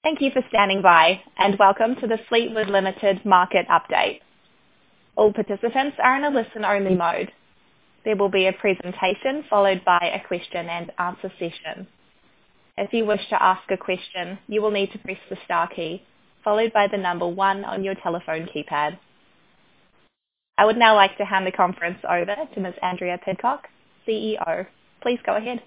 Thank you for standing by, and welcome to the Fleetwood Limited Market Update. All participants are in a listen-only mode. There will be a presentation followed by a question and answer session. If you wish to ask a question, you will need to press the star key, followed by the number 1 on your telephone keypad. I would now like to hand the conference over to Ms. Andrea Pidcock, CEO. Please go ahead.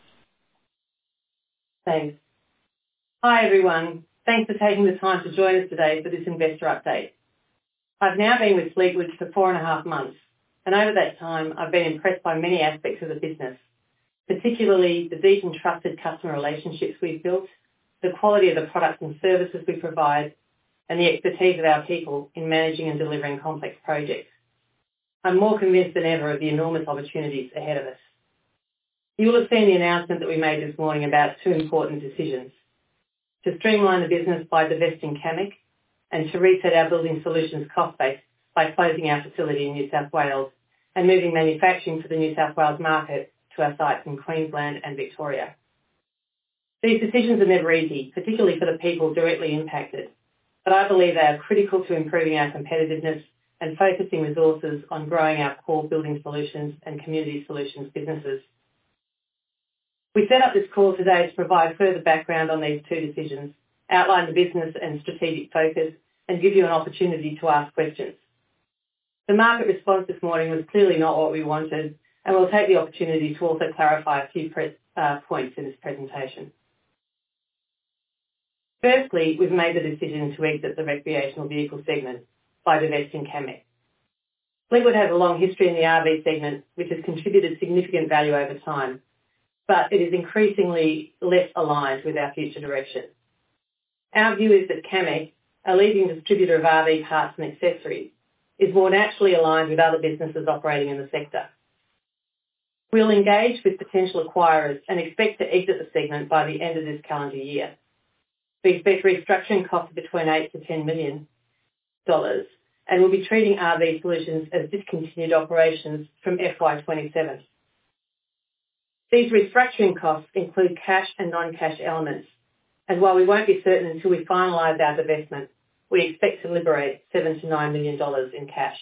Thanks. Hi everyone. Thanks for taking the time to join us today for this investor update. I've now been with Fleetwood for 4.5 months, and over that time I've been impressed by many aspects of the business, particularly the deep and trusted customer relationships we've built, the quality of the products and services we provide, and the expertise of our people in managing and delivering complex projects. I'm more convinced than ever of the enormous opportunities ahead of us. You will have seen the announcement that we made this morning about 2 important decisions: to streamline the business by divesting Camec, and to reset our building solutions cost base by closing our facility in New South Wales and moving manufacturing to the New South Wales market to our sites in Queensland and Victoria. These decisions are never easy, particularly for the people directly impacted, but I believe they are critical to improving our competitiveness and focusing resources on growing our core building solutions and community solutions businesses. We set up this call today to provide further background on these 2 decisions, outline the business and strategic focus, and give you an opportunity to ask questions. The market response this morning was clearly not what we wanted, and we'll take the opportunity to also clarify a few points in this presentation. Firstly, we've made the decision to exit the recreational vehicle segment by divesting Camec. Fleetwood has a long history in the RV segment, which has contributed significant value over time, but it is increasingly less aligned with our future direction. Our view is that Camec, a leading distributor of RV parts and accessories, is more naturally aligned with other businesses operating in the sector. We'll engage with potential acquirers and expect to exit the segment by the end of this calendar year. We expect restructuring costs of between $8 to $10 million, and we'll be treating RV Solutions as discontinued operations from FY27. These restructuring costs include cash and non-cash elements, and while we won't be certain until we finalise our divestment, we expect to liberate $7 to $9 million in cash.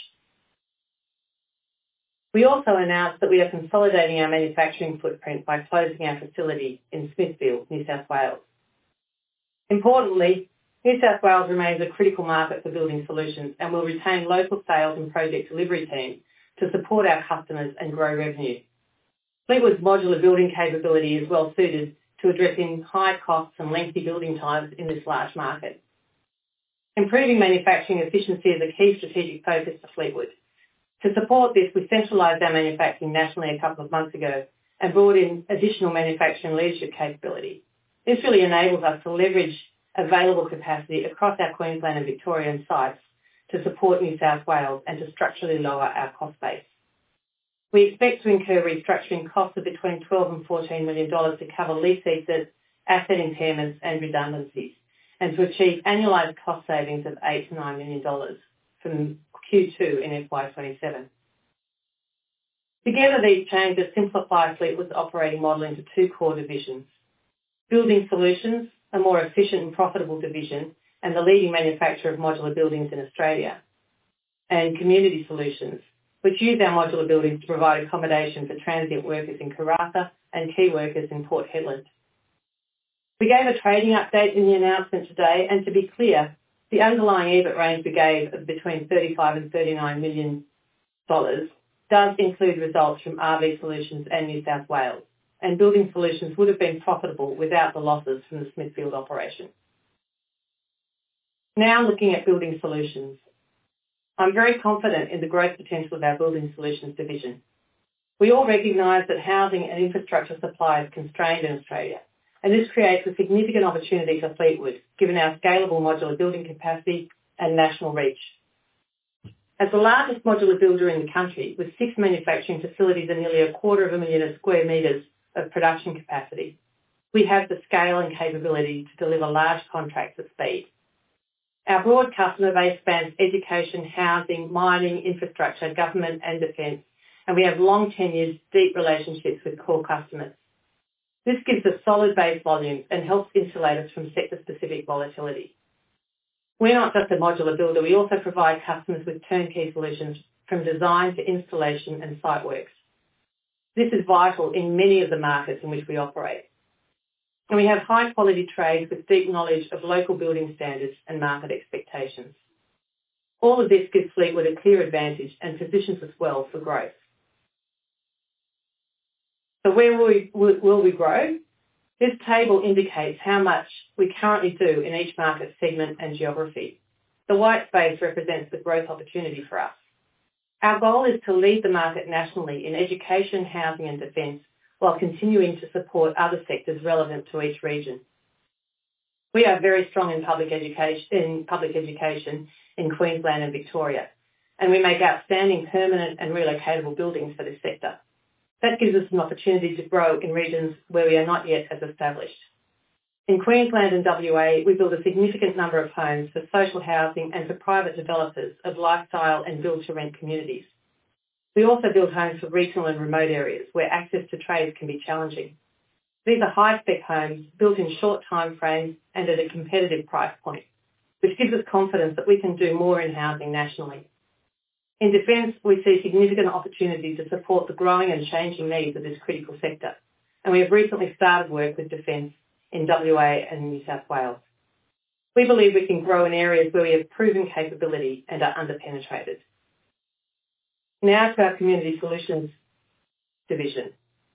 We also announced that we are consolidating our manufacturing footprint by closing our facility in Smithfield, New South Wales. Importantly, New South Wales remains a critical market for building solutions and will retain local sales and project delivery teams to support our customers and grow revenue. Fleetwood's modular building capability is well suited to addressing high costs and lengthy building times in this large market. Improving manufacturing efficiency is a key strategic focus for Fleetwood. To support this, we centralised our manufacturing nationally a couple of months ago and brought in additional manufacturing leadership capability. This really enables us to leverage available capacity across our Queensland and Victorian sites to support New South Wales and to structurally lower our cost base. We expect to incur restructuring costs of between $12 and $14 million to cover lease exits, asset impairments and redundancies, and to achieve annualised cost savings of $8 to $9 million from Q2 in FY27. Together, these changes simplify Fleetwood's operating model into 2 core divisions: Building Solutions, a more efficient and profitable division and the leading manufacturer of modular buildings in Australia, and Community Solutions, which use our modular buildings to provide accommodation for transient workers in Karratha and key workers in Port Hedland. We gave a trading update in the announcement today, and to be clear, the underlying EBIT range we gave of between $35 and $39 million does include results from RV Solutions and New South Wales, and Building Solutions would have been profitable without the losses from the Smithfield operation. Now looking at Building Solutions. I'm very confident in the growth potential of our Building Solutions division. We all recognise that housing and infrastructure supply is constrained in Australia, and this creates a significant opportunity for Fleetwood, given our scalable modular building capacity and national reach. As the largest modular builder in the country, with 6 manufacturing facilities and nearly 250,000 square metres of production capacity, we have the scale and capability to deliver large contracts at speed. Our broad customer base spans education, housing, mining, infrastructure, government and defence, and we have long tenured, deep relationships with core customers. This gives us solid base volumes and helps insulate us from sector-specific volatility. We're not just a modular builder, we also provide customers with turnkey solutions from design to installation and site works. This is vital in many of the markets in which we operate. And we have high-quality trades with deep knowledge of local building standards and market expectations. All of this gives Fleetwood a clear advantage and positions us well for growth. So where will we grow? This table indicates how much we currently do in each market segment and geography. The white space represents the growth opportunity for us. Our goal is to lead the market nationally in education, housing and defence, while continuing to support other sectors relevant to each region. We are very strong in public education in Queensland and Victoria, and we make outstanding permanent and relocatable buildings for this sector. That gives us an opportunity to grow in regions where we are not yet as established. In Queensland and WA, we build a significant number of homes for social housing and for private developers of lifestyle and build-to-rent communities. We also build homes for regional and remote areas where access to trades can be challenging. These are high-spec homes built in short time frames and at a competitive price point, which gives us confidence that we can do more in housing nationally. In defence, we see significant opportunity to support the growing and changing needs of this critical sector, and we have recently started work with defence in WA and New South Wales. We believe we can grow in areas where we have proven capability and are underpenetrated. Now to our Community Solutions division.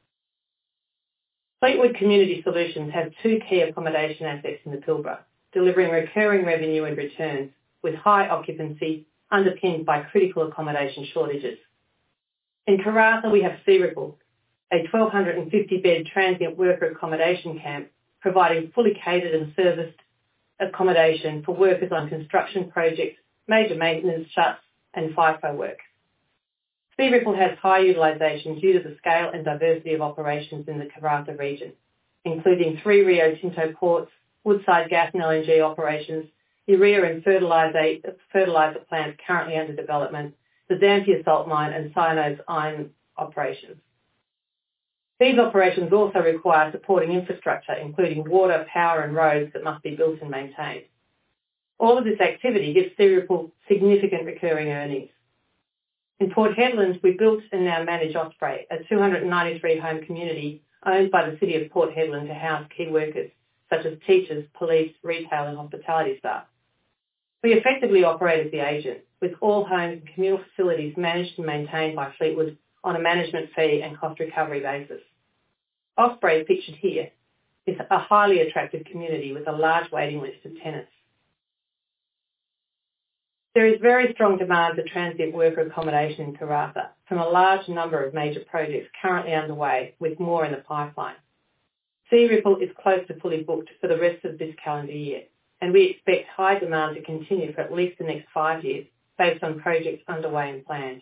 Fleetwood Community Solutions has two key accommodation assets in the Pilbara, delivering recurring revenue and returns with high occupancy underpinned by critical accommodation shortages. In Karratha, we have Searipple, a 1,250-bed transient worker accommodation camp providing fully catered and serviced accommodation for workers on construction projects, major maintenance shuts and FIFO work. Searipple has high utilisation due to the scale and diversity of operations in the Karratha region, including 3 Rio Tinto ports, Woodside gas and LNG operations, urea and fertiliser plants currently under development, the Dampier salt mine and Cyanose iron operations. These operations also require supporting infrastructure, including water, power and roads that must be built and maintained. All of this activity gives Searipple significant recurring earnings. In Port Hedland, we built and now manage Osprey, a 293-home community owned by the City of Port Hedland to house key workers, such as teachers, police, retail and hospitality staff. We effectively operate as the agent, with all homes and communal facilities managed and maintained by Fleetwood on a management fee and cost recovery basis. Osprey, pictured here, is a highly attractive community with a large waiting list of tenants. There is very strong demand for transient worker accommodation in Karratha from a large number of major projects currently underway, with more in the pipeline. Searipple is close to fully booked for the rest of this calendar year, and we expect high demand to continue for at least the next 5 years based on projects underway and planned.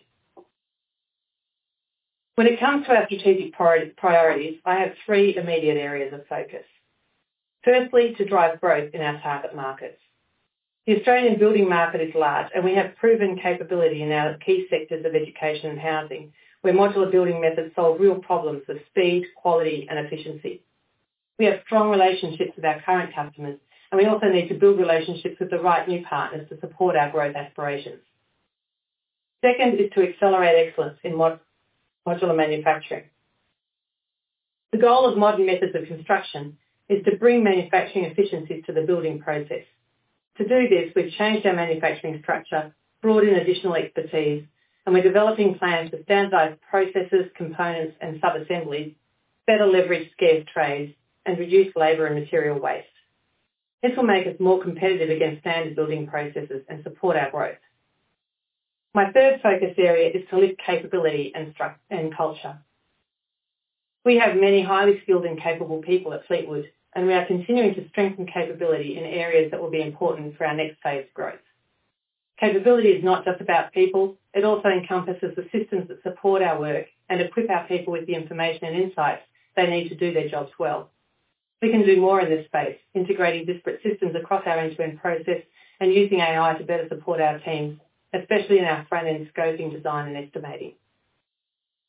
When it comes to our strategic priorities, I have 3 immediate areas of focus. Firstly, to drive growth in our target markets. The Australian building market is large, and we have proven capability in our key sectors of education and housing, where modular building methods solve real problems of speed, quality and efficiency. We have strong relationships with our current customers, and we also need to build relationships with the right new partners to support our growth aspirations. Second is to accelerate excellence in modular manufacturing. The goal of modern methods of construction is to bring manufacturing efficiencies to the building process. To do this, we've changed our manufacturing structure, brought in additional expertise, and we're developing plans to standardise processes, components and sub-assemblies, better leverage scarce trades, and reduce labour and material waste. This will make us more competitive against standard building processes and support our growth. My third focus area is to lift capability and culture. We have many highly skilled and capable people at Fleetwood, and we are continuing to strengthen capability in areas that will be important for our next phase of growth. Capability is not just about people, it also encompasses the systems that support our work and equip our people with the information and insights they need to do their jobs well. We can do more in this space, integrating disparate systems across our end-to-end process and using AI to better support our teams, especially in our front-end scoping, design and estimating.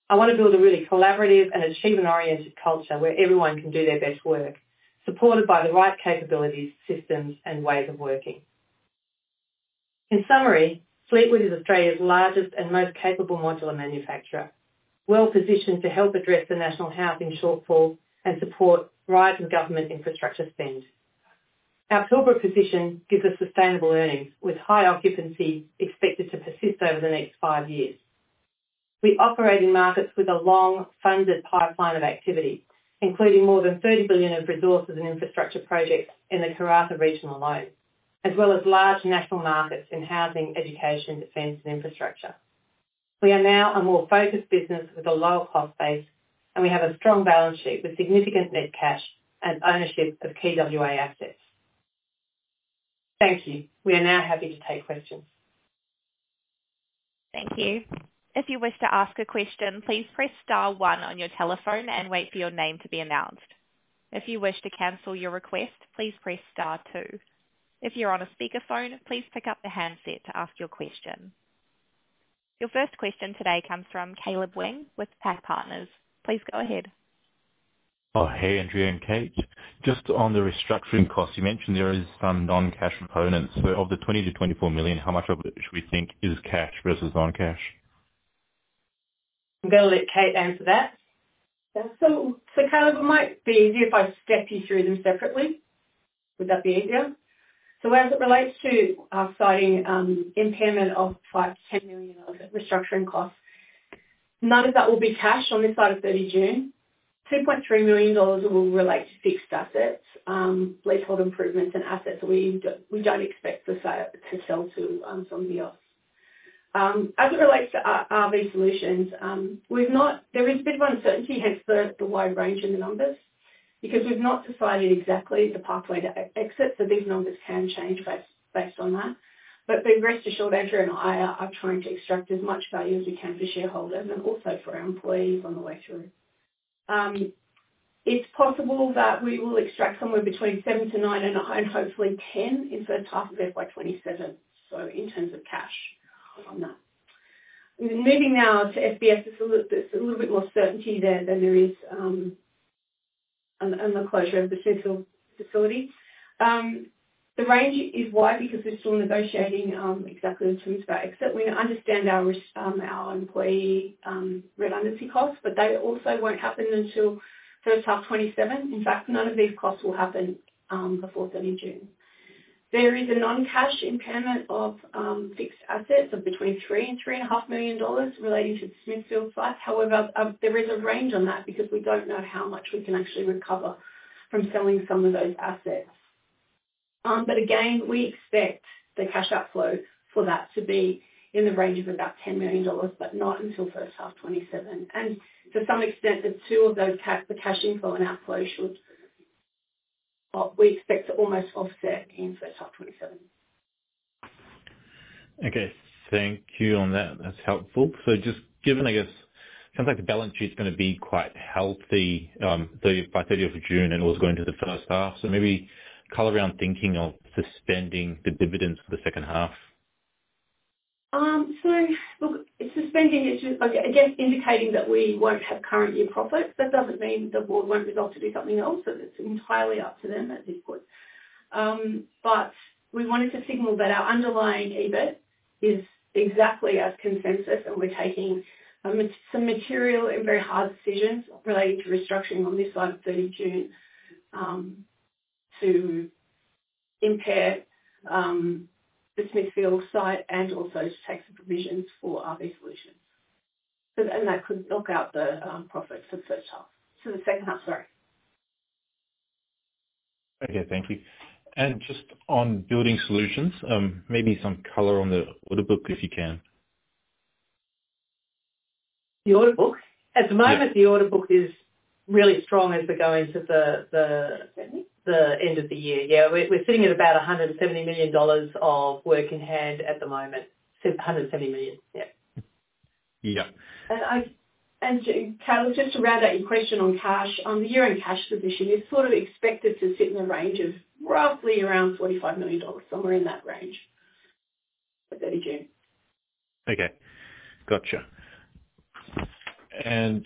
I want to build a really collaborative and achievement-oriented culture where everyone can do their best work, supported by the right capabilities, systems and ways of working. In summary, Fleetwood is Australia's largest and most capable modular manufacturer, well positioned to help address the national housing shortfall and support rising government infrastructure spend. Our Pilbara position gives us sustainable earnings, with high occupancy expected to persist over the next 5 years. We operate in markets with a long funded pipeline of activity, including more than 30 billion of resources and infrastructure projects in the Karratha region alone, as well as large national markets in housing, education, defence and infrastructure. We are now a more focused business with a lower cost base, and we have a strong balance sheet with significant net cash and ownership of key WA assets. Thank you. We are now happy to take questions. Thank you. If you wish to ask a question, please press star 1 on your telephone and wait for your name to be announced. If you wish to cancel your request, please press star 2. If you're on a speakerphone, please pick up the handset to ask your question. Your first question today comes from Caleb Wing with PAC Partners. Please go ahead. Oh, hey, Andrea and Kate. Just on the restructuring costs, you mentioned there is some non-cash components. So of the 20 to 24 million, how much of it should we think is cash versus non-cash? I'm going to let Kate answer that. Yeah, so Caleb, it might be easier if I step you through them separately. Would that be easier? So as it relates to our citing impairment of 5 to 10 million of restructuring costs, none of that will be cash on this side of 30 June. $2.3 million will relate to fixed assets, leasehold improvements and assets that we don't expect to sell to somebody else. As it relates to RV Solutions, there is a bit of uncertainty, hence the wide range in the numbers, because we've not decided exactly the pathway to exit, so these numbers can change based on that. But be rest assured, Andrew and I are trying to extract as much value as we can for shareholders and also for our employees on the way through. It's possible that we will extract somewhere between 7 to 9 and hopefully 10 in first half of FY27, so in terms of cash on that. Moving now to SBS, there's a little bit more certainty there than there is on the closure of the Smithfield facility. The range is wide because we're still negotiating exactly the terms of our exit. We understand our employee redundancy costs, but they also won't happen until first half 27. In fact, none of these costs will happen before 30 June. There is a non-cash impairment of fixed assets of between $3 and $3.5 million relating to the Smithfield site. However, there is a range on that because we don't know how much we can actually recover from selling some of those assets. But again, we expect the cash outflow for that to be in the range of about $10 million, but not until first half 27. And to some extent, the two of those, the cash inflow and outflow we expect to almost offset in first half 27. Okay, thank you on that. That's helpful. So just given, I guess, sounds like the balance sheet's going to be quite healthy by 30th of June and also going to the first half. So maybe colour around thinking of suspending the dividends for the second half. So, look, suspending is just, I guess, indicating that we won't have current year profits. That doesn't mean the board won't resolve to do something else. So it's entirely up to them at this point. But we wanted to signal that our underlying EBIT is exactly as consensus, and we're taking some material and very hard decisions relating to restructuring on this side of 30 June to impair the Smithfield site and also to take some provisions for RV Solutions. And that could knock out the profit for the first half. So the second half, sorry. Okay, thank you. And just on Building Solutions, maybe some colour on the order book if you can. The order book? At the moment, The order book is really strong as we go into the end of the year. Yeah, we're sitting at about $170 million of work in hand at the moment. 170 million, yeah. Yeah. And Caleb, just to round out your question on cash, the year-end cash position is sort of expected to sit in the range of roughly around $45 million, somewhere in that range for 30 June. Okay, gotcha. And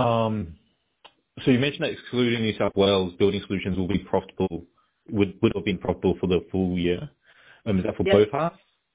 so you mentioned that excluding New South Wales, Building Solutions will be profitable, would have been profitable for the full year. Is that for both halves?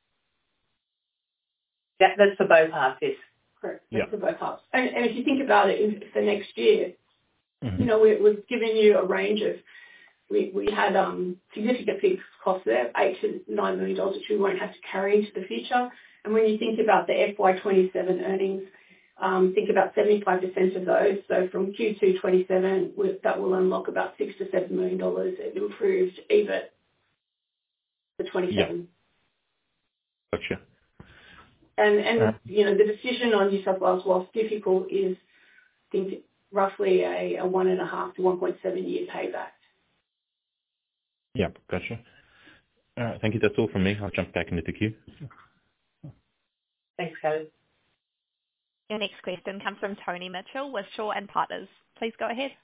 That's for both halves, yes. Correct. That's for both halves. And if you think about it for next year, you know, we've given you a range of, we had significant fixed costs there, $8 to $9 million, which we won't have to carry into the future. And when you think about the FY27 earnings, think about 75% of those. So from Q2 27, that will unlock about $6 to $7 million in improved EBIT for 27. Yeah. Gotcha. And you know, the decision on New South Wales, whilst difficult, is I think roughly a 1.5 to 1.7 year payback. Yeah, gotcha. All right, thank you. That's all from me. I'll jump back into the queue. Thanks, Kelly. Your next question comes from Tony Mitchell with Shaw and Partners. Please go ahead.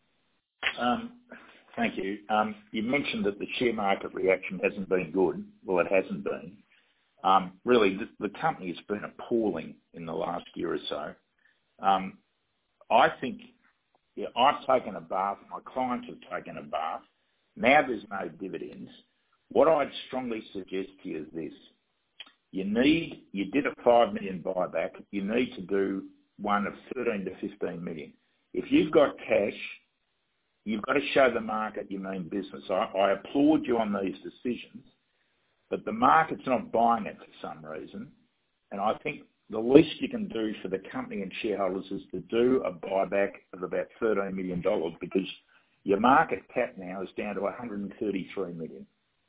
Thank you. You mentioned that the share market reaction hasn't been good. Well, it hasn't been. Really, the company has been appalling in the last year or so. I think I've taken a bath. My clients have taken a bath. Now there's no dividends. What I'd strongly suggest to you is this. You did a 5 million buyback. You need to do one of 13 to 15 million. If you've got cash, you've got to show the market you mean business. I applaud you on these decisions, but the market's not buying it for some reason. And I think the least you can do for the company and shareholders is to do a buyback of about $13 million, because your market cap now is down to 133 million.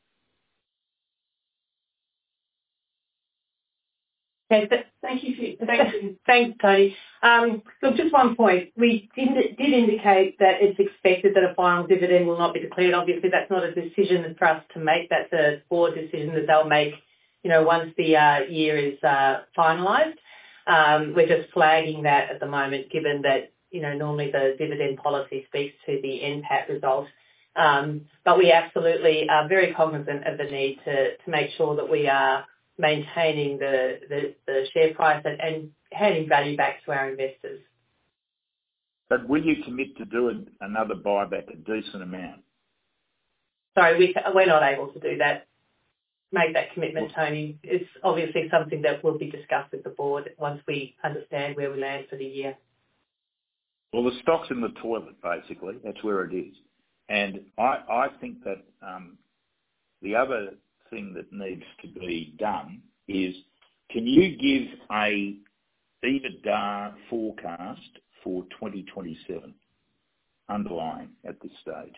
Okay, thank you. Thanks, Tony. Look, just one point. We did indicate that it's expected that a final dividend will not be declared. Obviously, that's not a decision for us to make. That's a board decision that they'll make, you know, once the year is finalised. We're just flagging that at the moment, given that, you know, normally the dividend policy speaks to the NPAT result. But we absolutely are very cognizant of the need to make sure that we are maintaining the share price and handing value back to our investors. But will you commit to do another buyback, a decent amount? Sorry, we're not able to do that. Make that commitment, Tony. It's obviously something that will be discussed with the board once we understand where we land for the year. Well, the stock's in the toilet, basically. That's where it is. And I think that the other thing that needs to be done is, can you give a EBITDA forecast for 2027 underlying at this stage?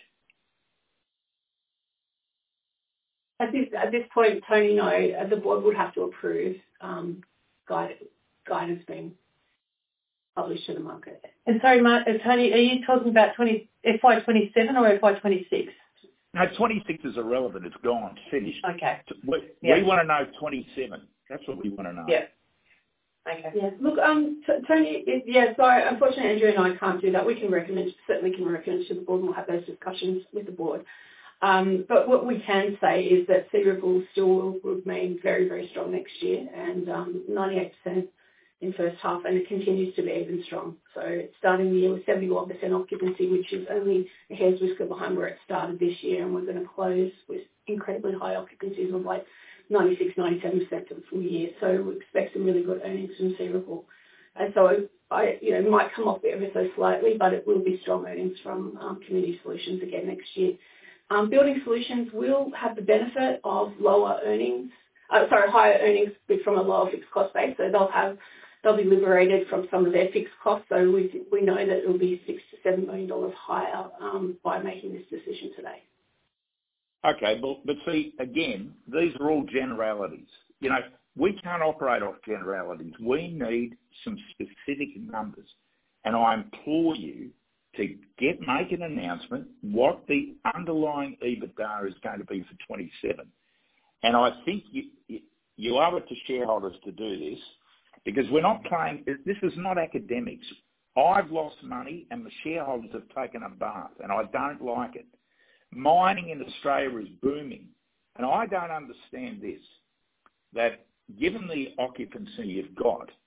At this point, Tony, no, the board would have to approve guidance being published to the market. And sorry, Tony, are you talking about FY27 or FY26? No, 26 is irrelevant. It's gone. It's finished. Okay. We want to know 27. That's what we want to know. Yeah. Okay. Yeah. Look, Tony, sorry, unfortunately, Andrew and I can't do that. We can certainly recommend to the board, and we'll have those discussions with the board. But what we can say is that Searipple still will remain very, very strong next year, and 98% in first half, and it continues to be even strong. So it's starting the year with 71% occupancy, which is only a hair's whisker behind where it started this year, and we're going to close with incredibly high occupancies of like 96, 97% for the full year. So we expect some really good earnings from Searipple. And so it might come off ever so slightly, but it will be strong earnings from Community Solutions again next year. Building Solutions will have the benefit of higher earnings from a lower fixed cost base. So they'll be liberated from some of their fixed costs. So we know that it will be $6 to $7 million higher by making this decision today. Okay, but see, again, these are all generalities. You know, we can't operate off generalities. We need some specific numbers. And I implore you to make an announcement what the underlying EBITDA is going to be for 27. And I think you owe it to shareholders to do this, because we're not playing, this is not academics. I've lost money and the shareholders have taken a bath, and I don't like it. Mining in Australia is booming, and I don't understand this, that given the occupancy you've got,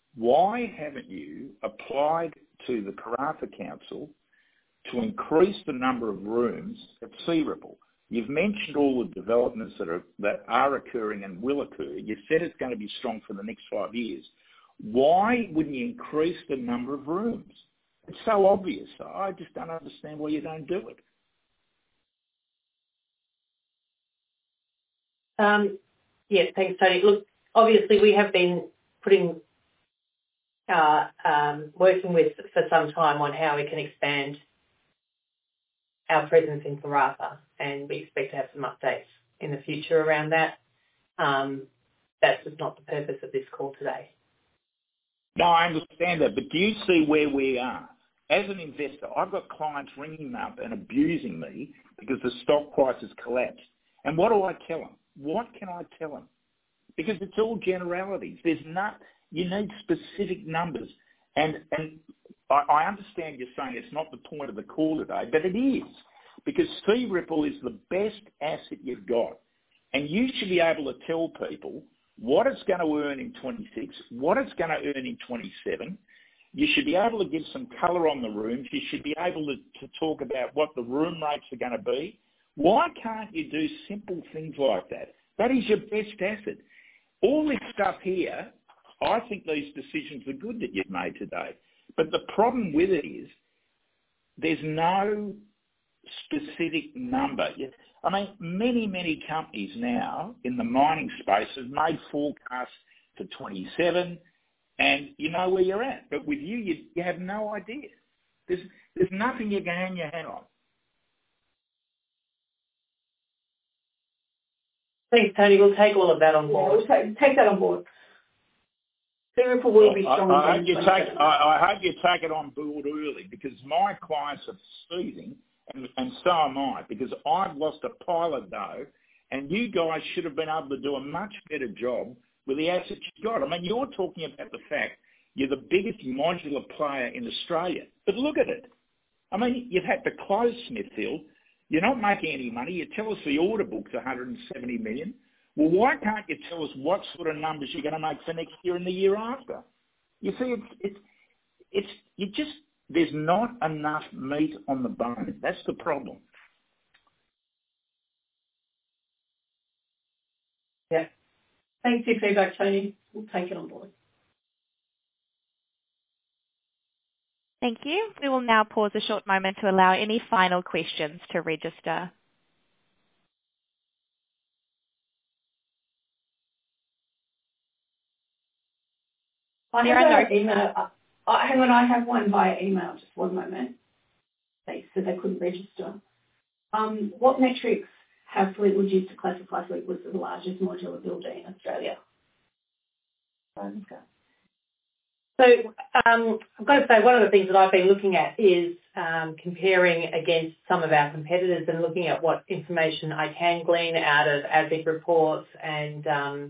why haven't you applied to the Karratha Council to increase the number of rooms at Searipple? You've mentioned all the developments that are occurring and will occur. You said it's going to be strong for the next 5 years. Why wouldn't you increase the number of rooms? It's so obvious. I just don't understand why you don't do it. Yes, thanks, Tony. Look, obviously we have been working with for some time on how we can expand our presence in Karratha, and we expect to have some updates in the future around that. That's just not the purpose of this call today. No, I understand that, but do you see where we are? As an investor, I've got clients ringing me up and abusing me because the stock price has collapsed. And what do I tell them? What can I tell them? Because it's all generalities. You need specific numbers. And I understand you're saying it's not the point of the call today, but it is. Because Searipple is the best asset you've got. And you should be able to tell people what it's going to earn in 26, what it's going to earn in 27. You should be able to give some colour on the rooms. You should be able to talk about what the room rates are going to be. Why can't you do simple things like that? That is your best asset. All this stuff here, I think these decisions are good that you've made today. But the problem with it is there's no specific number. I mean, many companies now in the mining space have made forecasts for 27 and you know where you're at. But with you have no idea. There's nothing you can hang your hat on. Thanks, Tony. We'll take all of that on board. Yeah, we'll take that on board. Searipple will be strong. I hope you take it on board early, because my clients are seething, and so am I, because I've lost a pile of dough, and you guys should have been able to do a much better job with the assets you've got. I mean, you're talking about the fact you're the biggest modular player in Australia, but look at it. I mean, you've had to close Smithfield. You're not making any money. You tell us the order book's 170 million. Well, why can't you tell us what sort of numbers you're going to make for next year and the year after? You see, there's not enough meat on the bone. That's the problem. Yeah. Thanks for your feedback, Tony. We'll take it on board. Thank you. We will now pause a short moment to allow any final questions to register. I have an email. Hang on, I have one via email. Just one moment. They said they couldn't register. What metrics have Fleetwood used to classify Fleetwood as the largest modular building in Australia? So I've got to say, one of the things that I've been looking at is comparing against some of our competitors and looking at what information I can glean out of ASIC reports and,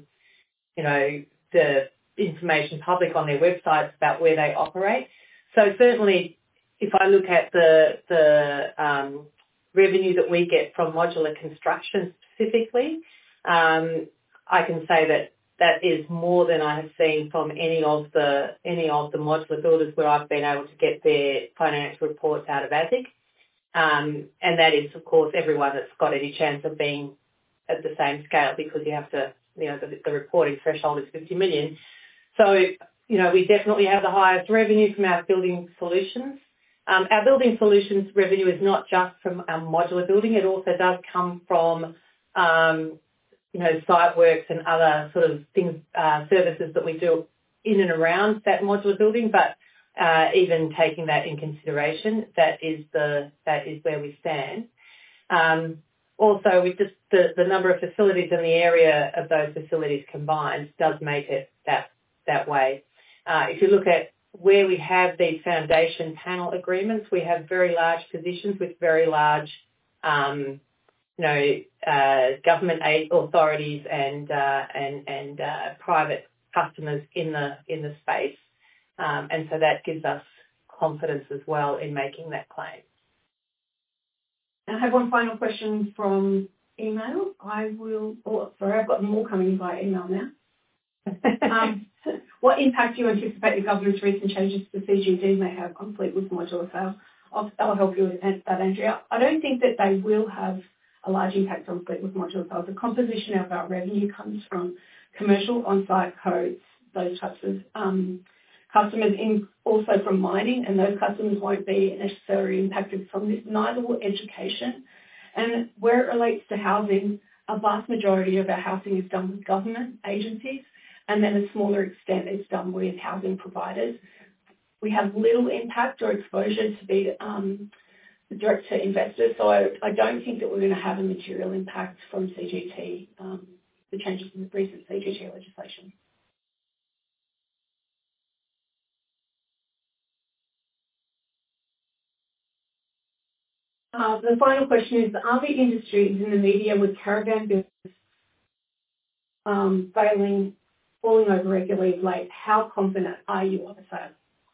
the information public on their websites about where they operate. So certainly, if I look at the revenue that we get from modular construction specifically, I can say that is more than I have seen from any of the modular builders where I've been able to get their financial reports out of ASIC. And that is, of course, everyone that's got any chance of being at the same scale, because you have to, the reporting threshold is 50 million. So, we definitely have the highest revenue from our building solutions. Our building solutions revenue is not just from our modular building. It also does come from, site works and other sort of things, services that we do in and around that modular building. But even taking that in consideration, that is where we stand. Also, with just the number of facilities in the area of those facilities combined does make it that way. If you look at where we have these foundation panel agreements, we have very large positions with very large, government aid authorities and private customers in the space, and so that gives us confidence as well in making that claim. I have one final question from email. I've got more coming in by email now. What impact do you anticipate the government's recent changes to CGT may have on Fleetwood's modular sales? I'll help you with that, Andrea. I don't think that they will have a large impact on Fleetwood's modular sales. The composition of our revenue comes from commercial on-site codes, those types of customers, also from mining, and those customers won't be necessarily impacted from this. Neither will education. And where it relates to housing, a vast majority of our housing is done with government agencies, and then a smaller extent is done with housing providers. We have little impact or exposure to be direct to investors, so I don't think that we're going to have a material impact from CGT, the changes in the recent CGT legislation. The final question is, the RV industry is in the media with caravan business falling over regularly of late. How confident are you of a sale?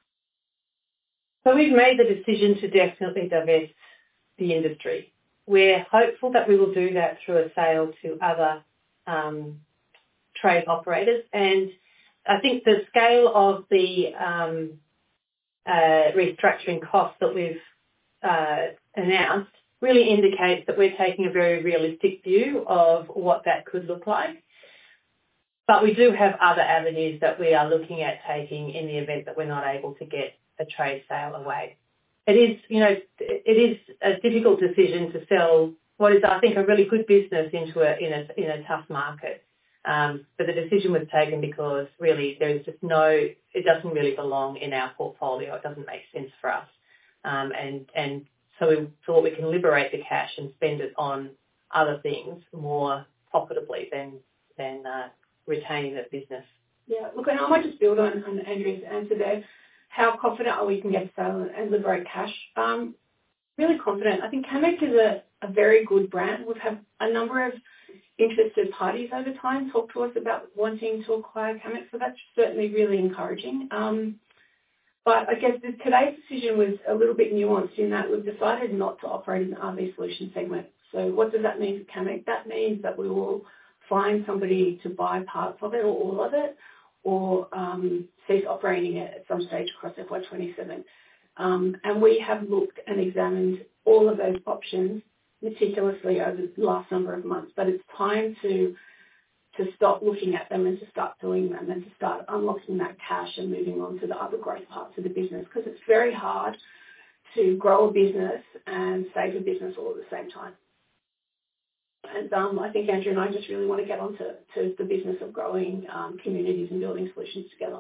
So we've made the decision to definitely divest the industry. We're hopeful that we will do that through a sale to other trade operators. And I think the scale of the restructuring costs that we've announced really indicates that we're taking a very realistic view of what that could look like. But we do have other avenues that we are looking at taking in the event that we're not able to get a trade sale away. It is a difficult decision to sell what is, I think, a really good business into in a tough market. But the decision was taken because really there is just it doesn't really belong in our portfolio. It doesn't make sense for us. And so we thought we can liberate the cash and spend it on other things more profitably than retaining that business. Yeah, look, and I might just build on Andrea's answer there. How confident are we can get a sale and liberate cash? Really confident. I think Camec is a very good brand. We've had a number of interested parties over time talk to us about wanting to acquire Camec, so that's certainly really encouraging. But I guess today's decision was a little bit nuanced in that we've decided not to operate in the RV solution segment. So what does that mean for Camec? That means that we will find somebody to buy parts of it or all of it, or cease operating it at some stage across FY27. And we have looked and examined all of those options meticulously over the last number of months, but it's time to stop looking at them and to start doing them and to start unlocking that cash and moving on to the other growth parts of the business, because it's very hard to grow a business and save a business all at the same time. And I think Andrew and I just really want to get on to the business of growing communities and building solutions together.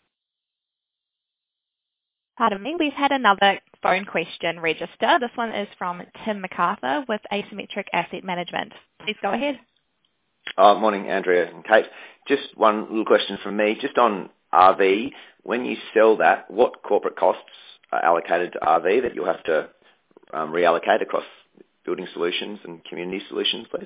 Pardon me, we've had another phone question register. This one is from Tim MacArthur with Asymmetric Asset Management. Please go ahead. Morning, Andrea and Kate. Just one little question from me. Just on RV, when you sell that, what corporate costs are allocated to RV that you'll have to reallocate across building solutions and community solutions, please?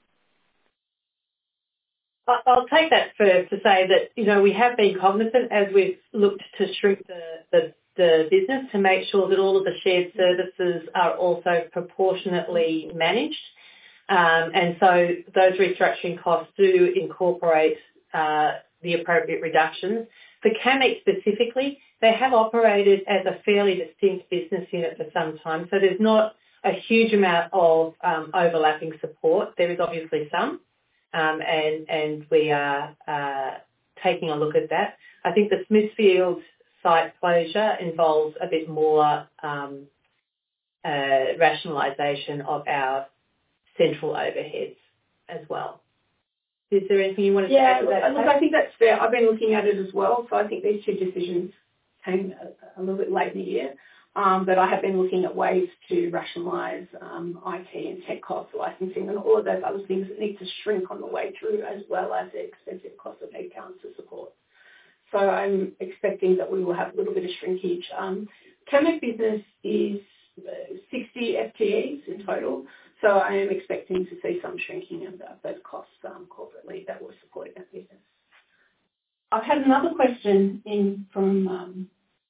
I'll take that first to say that, we have been cognizant as we've looked to shrink the business to make sure that all of the shared services are also proportionately managed. And so those restructuring costs do incorporate the appropriate reductions. For Camec specifically, they have operated as a fairly distinct business unit for some time, so there's not a huge amount of overlapping support. There is obviously some, and we are taking a look at that. I think the Smithfield site closure involves a bit more rationalisation of our central overheads as well. Is there anything you want to add to that? Yeah, look, I think that's fair. I've been looking at it as well, so I think these two decisions came a little bit late in the year. But I have been looking at ways to rationalise IT and tech costs, licensing, and all of those other things that need to shrink on the way through, as well as the expensive cost of headcount to support. So I'm expecting that we will have a little bit of shrinkage. Camec business is 60 FTEs in total, so I am expecting to see some shrinking of those costs corporately that will support that business. I've had another question in from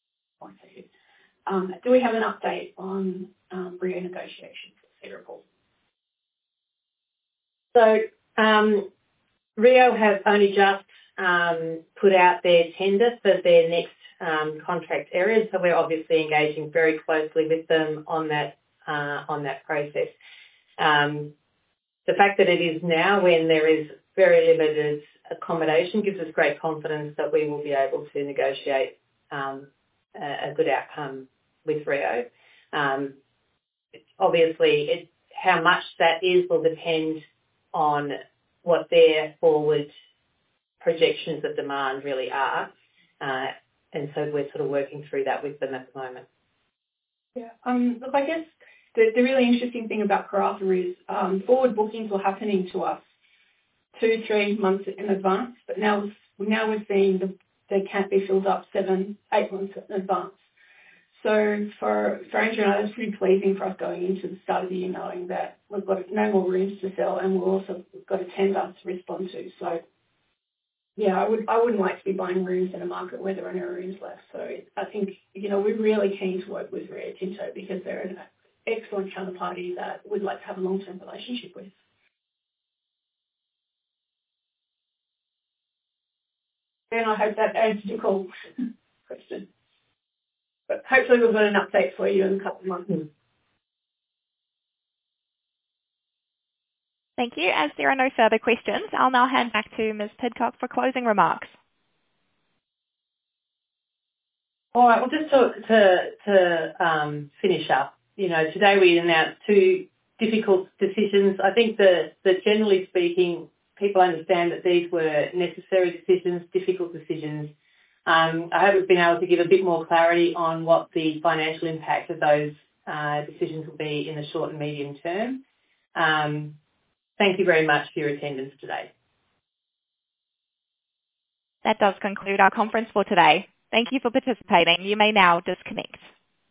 do we have an update on renegotiations at Searipple? So Rio has only just put out their tender for their next contract areas, so we're obviously engaging very closely with them on that process. The fact that it is now when there is very limited accommodation gives us great confidence that we will be able to negotiate a good outcome with Rio. Obviously, how much that is will depend on what their forward projections of demand really are. And so we're sort of working through that with them at the moment. Yeah. Look, I guess the really interesting thing about Karratha is forward bookings were happening to us 2-3 months in advance, but now we're seeing they can't be filled up 7-8 months in advance. So for Andrew and I, it's pretty pleasing for us going into the start of the year knowing that we've got no more rooms to sell and we've also got a tender to respond to. So yeah, I wouldn't like to be buying rooms in a market where there are no rooms left. So I think, we're really keen to work with Rio Tinto because they're an excellent counterparty that we'd like to have a long-term relationship with. And I hope that answers your call question. But hopefully we've got an update for you in a couple of months. Thank you. As there are no further questions, I'll now hand back to Ms. Pidcock for closing remarks. All right. Well, just to finish up, today we announced 2 difficult decisions. I think that generally speaking, people understand that these were necessary decisions, difficult decisions. I hope we've been able to give a bit more clarity on what the financial impact of those decisions will be in the short and medium term. Thank you very much for your attendance today. That does conclude our conference for today. Thank you for participating. You may now disconnect.